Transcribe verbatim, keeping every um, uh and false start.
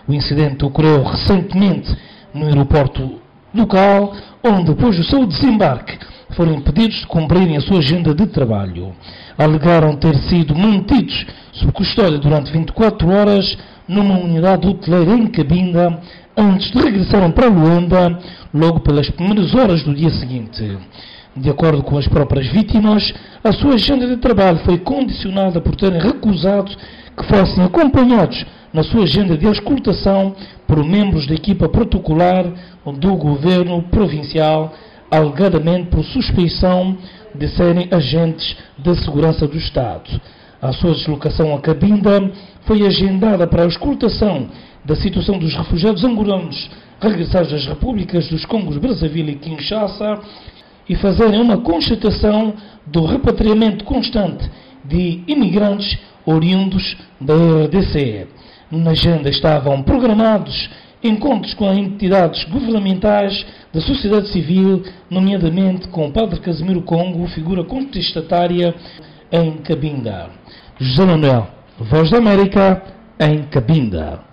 O incidente ocorreu recentemente no aeroporto local, onde depois do seu desembarque foram impedidos de cumprirem a sua agenda de trabalho. Alegaram ter sido mantidos sob custódia durante vinte e quatro horas numa unidade hoteleira em Cabinda, antes de regressarem para Luanda, logo pelas primeiras horas do dia seguinte. De acordo com as próprias vítimas, a sua agenda de trabalho foi condicionada por terem recusado que fossem acompanhados na sua agenda de auscultação por membros da equipa protocolar do governo provincial, alegadamente por suspeição de serem agentes de segurança do Estado. A sua deslocação a Cabinda foi agendada para a auscultação da situação dos refugiados angolanos regressados das repúblicas dos Congos Brazzaville e Kinshasa e fazerem uma constatação do repatriamento constante de imigrantes oriundos da R D C. Na agenda estavam programados encontros com entidades governamentais da sociedade civil, nomeadamente com o Padre Casimiro Congo, figura contestatária em Cabinda. José Manuel, Voz da América, em Cabinda.